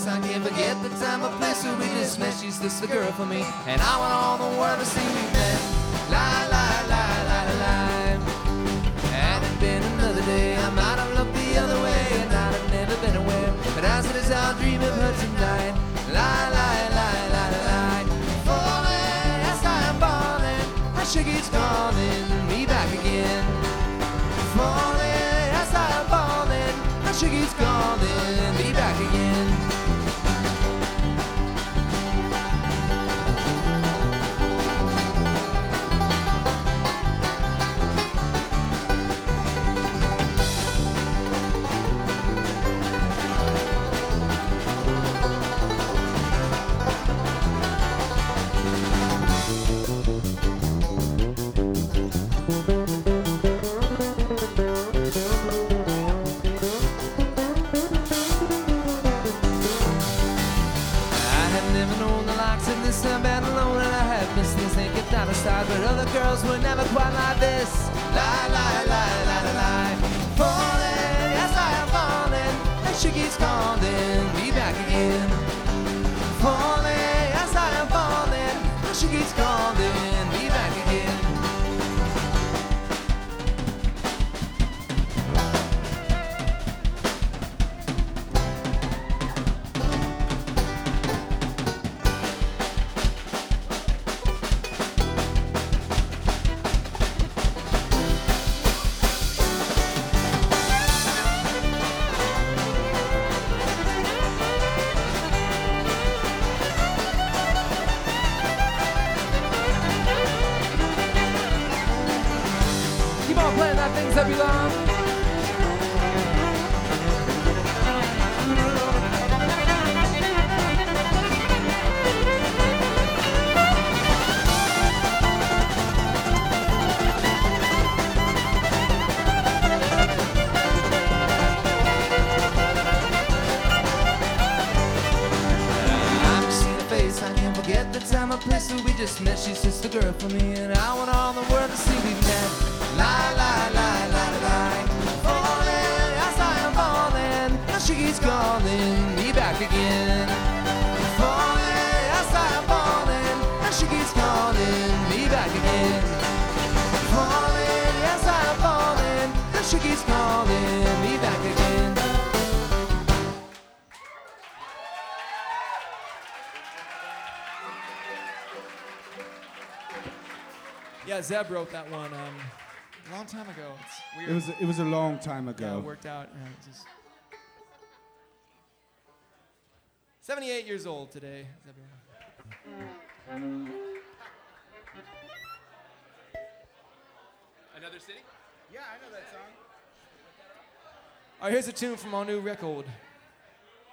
I can't forget the time or place where we just met. She's just the girl for me, and I want all the world to see we met. Lie, lie, lie, lie, lie. Had it been another day, I might have looked the other way, and I'd have never been aware. But as it is, I'll dream of her tonight. Lie, lie, lie, lie, lie. Falling, as I am falling, and she keeps calling me back again. Falling, as I am falling, and she keeps calling me back again. But other girls were never quite like this. Lie, lie, lie, lie, lie. Falling, yes I am falling, and she keeps calling me back again. Falling, yes I am falling, and she keeps calling me back again. Playing that things that belong. I've seen her face, I can't forget the time or place where we just met. She's just the girl for me, and I want all the world to see we met. Lie, lie, lie, lie, lie. Falling, yes I am falling, and she keeps calling me back again. Falling, yes I am falling, and she keeps calling me back again. Falling, yes I am falling, and she keeps calling me back again. Yeah, Zeb wrote that one a long time ago. It's weird. It was a long time ago. Yeah, it worked out. Yeah, just 78 years old today. Another city? Yeah, I know that song. All right, here's a tune from our new record.